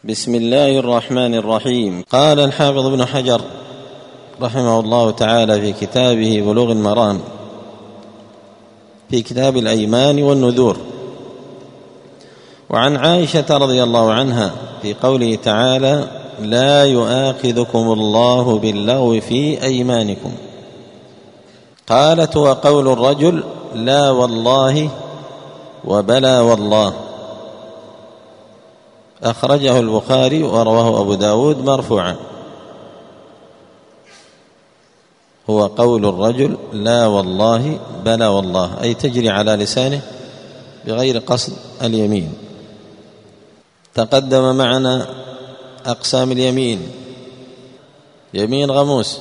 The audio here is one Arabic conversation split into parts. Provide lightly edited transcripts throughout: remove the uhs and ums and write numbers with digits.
بسم الله الرحمن الرحيم. قال الحافظ ابن حجر رحمه الله تعالى في كتابه بلوغ المرام في كتاب الأيمان والنذور: وعن عائشة رضي الله عنها في قوله تعالى: لا يؤاخذكم الله باللغو في أيمانكم. قالت: وقول الرجل لا والله وبلى والله. أخرجه البخاري ورواه أبو داود مرفوعا. هو قول الرجل لا والله بلى والله، أي تجري على لسانه بغير قصد اليمين. تقدم معنا أقسام اليمين: يمين غموس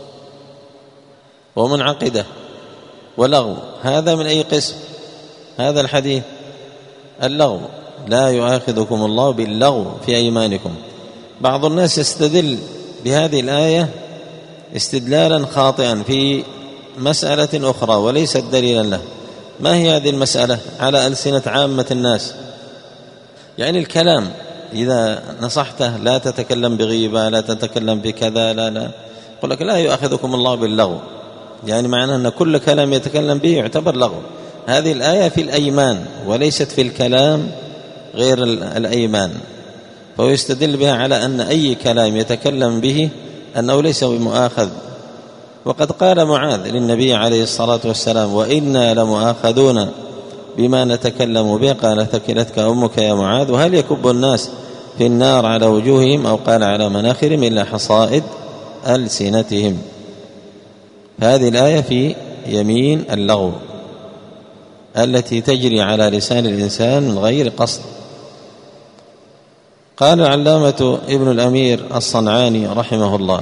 ومنعقدة ولغو. هذا من أي قسم هذا الحديث؟ اللغو. لا يؤاخذكم الله باللغو في أيمانكم. بعض الناس يستدل بهذه الآية استدلالا خاطئا في مسألة أخرى وليست دليلا له. ما هي هذه المسألة على ألسنة عامة الناس؟ يعني الكلام، إذا نصحته لا تتكلم بغيبة، لا تتكلم بكذا، لا يقول لك لا يؤاخذكم الله باللغو، يعني معناه أن كل كلام يتكلم به يعتبر لغو. هذه الآية في الأيمان وليست في الكلام غير الأيمان، فهو يستدل بها على أن أي كلام يتكلم به أنه ليس بمؤاخذ. وقد قال معاذ للنبي عليه الصلاة والسلام: وإنا لمؤاخذون بما نتكلم به. قال: ثكلتك أمك يا معاذ. وهل يكب الناس في النار على وجوههم أو قال على مناخرهم إلا حصائد ألسنتهم. هذه الآية في يمين اللغو التي تجري على لسان الإنسان من غير قصد. قال العلامة ابن الأمير الصنعاني رحمه الله: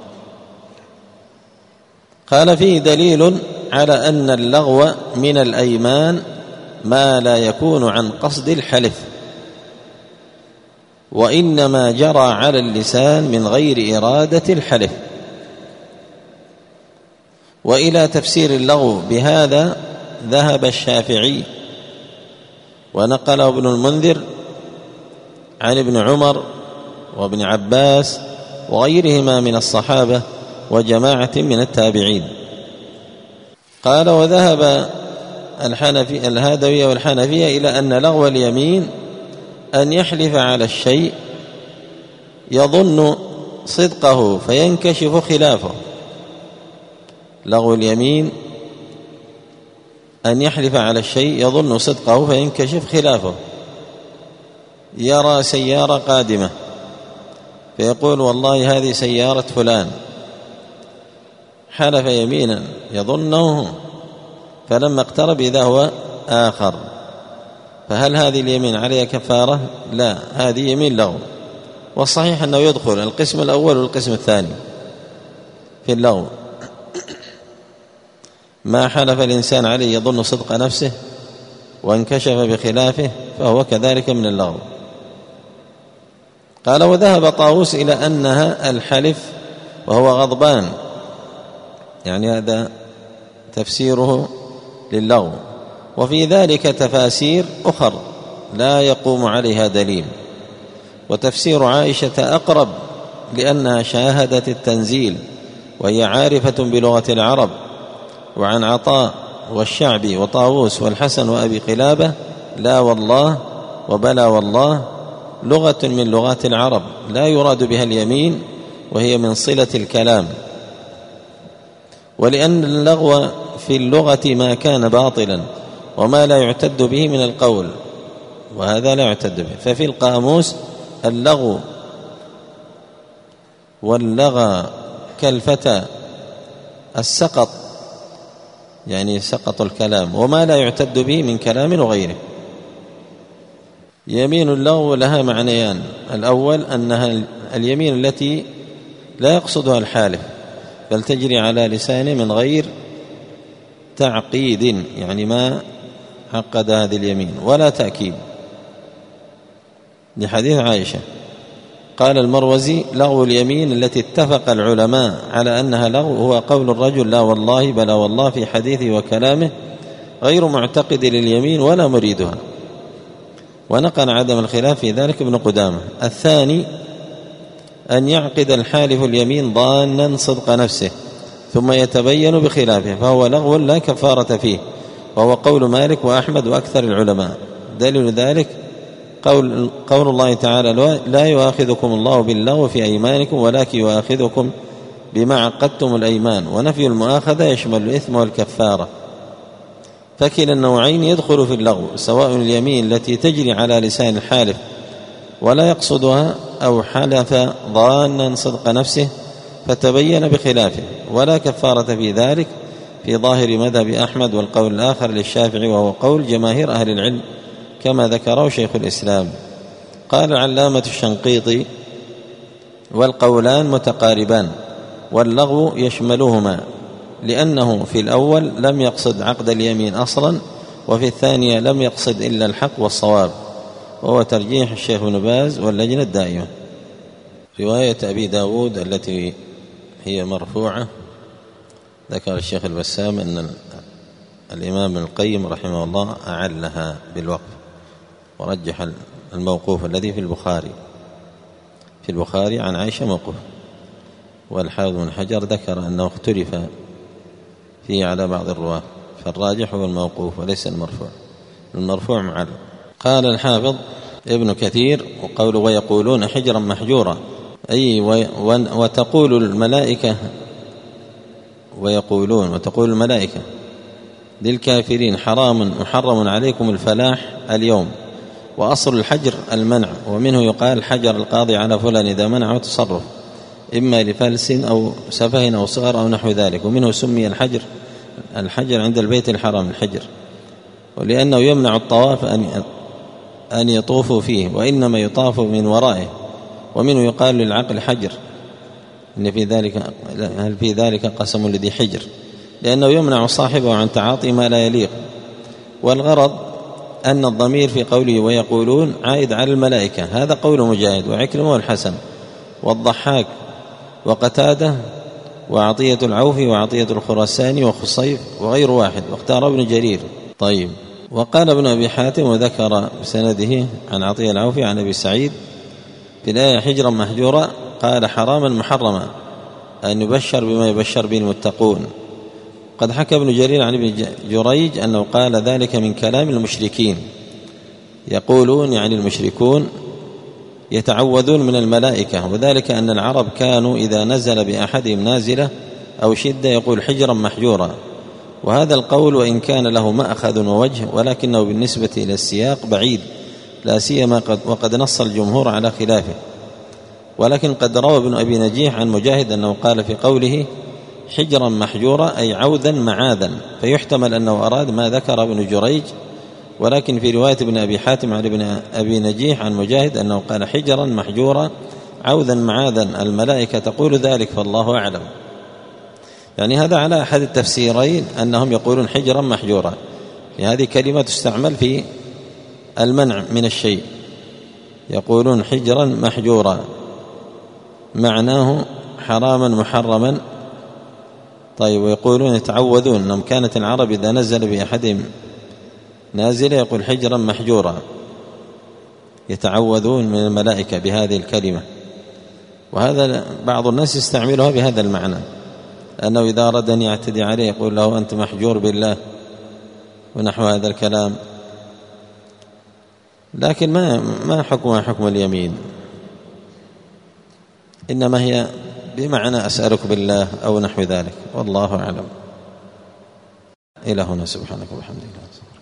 قال: فيه دليل على أن اللغو من الأيمان ما لا يكون عن قصد الحلف، وإنما جرى على اللسان من غير إرادة الحلف. وإلى تفسير اللغو بهذا ذهب الشافعي، ونقله ابن المنذر عن ابن عمر وابن عباس وغيرهما من الصحابة وجماعة من التابعين. قال: وذهب الهادوية والحنفية إلى أن لغو اليمين أن يحلف على الشيء يظن صدقه فينكشف خلافه. لغو اليمين أن يحلف على الشيء يظن صدقه فينكشف خلافه. يرى سيارة قادمة فيقول: والله هذه سيارة فلان. حلف يمينا يظنه، فلما اقترب إذا هو آخر. فهل هذه اليمين عليها كفارة؟ لا، هذه يمين لغو. والصحيح أنه يدخل القسم الأول والقسم الثاني في اللغو. ما حلف الإنسان عليه يظن صدق نفسه وانكشف بخلافه فهو كذلك من اللغو. قال: وذهب طاووس إلى أنها الحلف وهو غضبان، يعني هذا تفسيره للغو. وفي ذلك تفاسير أخر لا يقوم عليها دليل. وتفسير عائشة أقرب لأنها شاهدت التنزيل وهي عارفة بلغة العرب. وعن عطاء والشعبي وطاووس والحسن وأبي قلابة: لا والله وبلا والله لغة من لغات العرب لا يراد بها اليمين، وهي من صلة الكلام. ولأن اللغو في اللغة ما كان باطلا وما لا يعتد به من القول، وهذا لا يعتد به. ففي القاموس اللغو واللغى كالفتى السقط، يعني سقط الكلام، وما لا يعتد به من كلام وغيره. يمين اللغو لها معنيان: الأول أنها اليمين التي لا يقصدها الحالف بل تجري على لسانه من غير تعقيد، يعني ما عقد هذه اليمين ولا تأكيد، لحديث عائشة. قال المروزي: لغو اليمين التي اتفق العلماء على أنها لغو هو قول الرجل لا والله بلا والله في حديثه وكلامه غير معتقد لليمين ولا مريدها. ونقل عدم الخلاف في ذلك ابن قدامة. الثاني أن يعقد الحالف اليمين ظانا صدق نفسه ثم يتبين بخلافه، فهو لغو لا كفارة فيه، وهو قول مالك وأحمد وأكثر العلماء. دليل ذلك قول الله تعالى: لا يؤاخذكم الله باللغو في أيمانكم ولكن يؤاخذكم بما عقدتم الأيمان. ونفي المؤاخذة يشمل الإثم والكفارة، فكلا النوعين يدخل في اللغو، سواء اليمين التي تجري على لسان الحالف ولا يقصدها، أو حلف ظانا صدق نفسه فتبين بخلافه، ولا كفارة في ذلك في ظاهر مذهب أحمد، والقول الآخر للشافعي وهو قول جماهير أهل العلم كما ذكره شيخ الإسلام. قال العلامة الشنقيطي: والقولان متقاربان، واللغو يشملهما، لأنه في الأول لم يقصد عقد اليمين أصلا، وفي الثانية لم يقصد إلا الحق والصواب، وهو ترجيح الشيخ ابن باز واللجنة الدائمة. رواية أبي داود التي هي مرفوعة ذكر الشيخ البسام أن الإمام ابن القيم رحمه الله أعلها بالوقف، ورجح الموقوف الذي في البخاري عن عائشة موقوف، والحافظ بن حجر ذكر أنه اختلف فيه على بعض الرواة، فالراجح هو الموقوف وليس المرفوع معل. قال الحافظ ابن كثير: وقوله ويقولون حجرا محجورا، أي وتقول الملائكة للكافرين: حرام محرم عليكم الفلاح اليوم. وأصل الحجر المنع، ومنه يقال حجر القاضي على فلان إذا منعه تصرف إما لفلس أو سفه أو صغر أو نحو ذلك، ومنه سمي الحجر عند البيت الحرام الحجر، ولأنه يمنع الطواف أن يطوفوا فيه، وإنما يطاف من ورائه. ومنه يقال للعقل حجر، هل في ذلك قسم لذي حجر، لأنه يمنع صاحبه عن تعاطي ما لا يليق. والغرض أن الضمير في قوله ويقولون عائد على الملائكة، هذا قول مجاهد وعكرمة والحسن والضحاك وقتادة وعطية العوفي وعطية الخراساني وخصيف وغير واحد، واختار ابن جرير. طيب، وقال ابن أبي حاتم وذكر بسنده عن عطية العوفي عن أبي سعيد في الآية حجرا محجورا، قال حراما محرما، أن يبشر بما يبشر به المتقون. قد حكى ابن جرير عن ابن جريج أنه قال ذلك من كلام المشركين، يقولون يعني المشركون يتعوذون من الملائكة، وذلك أن العرب كانوا إذا نزل بأحدهم نازلة أو شدة يقول حجرا محجورا. وهذا القول وإن كان له مأخذ ووجه، ولكنه بالنسبة إلى السياق بعيد، لا سيما وقد نص الجمهور على خلافه. ولكن قد روى ابن أبي نجيح عن مجاهد أنه قال في قوله حجرا محجورا أي عوذا معاذا، فيحتمل أنه أراد ما ذكر ابن جريج. ولكن في رواية ابن أبي حاتم عن ابن أبي نجيح عن مجاهد أنه قال حجرا محجورا عوذا معاذا، الملائكة تقول ذلك فالله أعلم. يعني هذا على أحد التفسيرين، أنهم يقولون حجرا محجورا، هذه كلمة تستعمل في المنع من الشيء، يقولون حجرا محجورا معناه حراما محرما. طيب، ويقولون يتعوذون، أنهم كانت العرب إذا نزل بأحدهم نازلة يقول حجرا محجورا، يتعوذون من الملائكة بهذه الكلمة. وهذا بعض الناس يستعملها بهذا المعنى، أنه إذا أراد أن يعتدي عليه يقول له أنت محجور بالله ونحو هذا الكلام. لكن ما حكم اليمين، إنما هي بمعنى أسألك بالله أو نحو ذلك، والله أعلم. إلى هنا، سبحانك وبحمدك.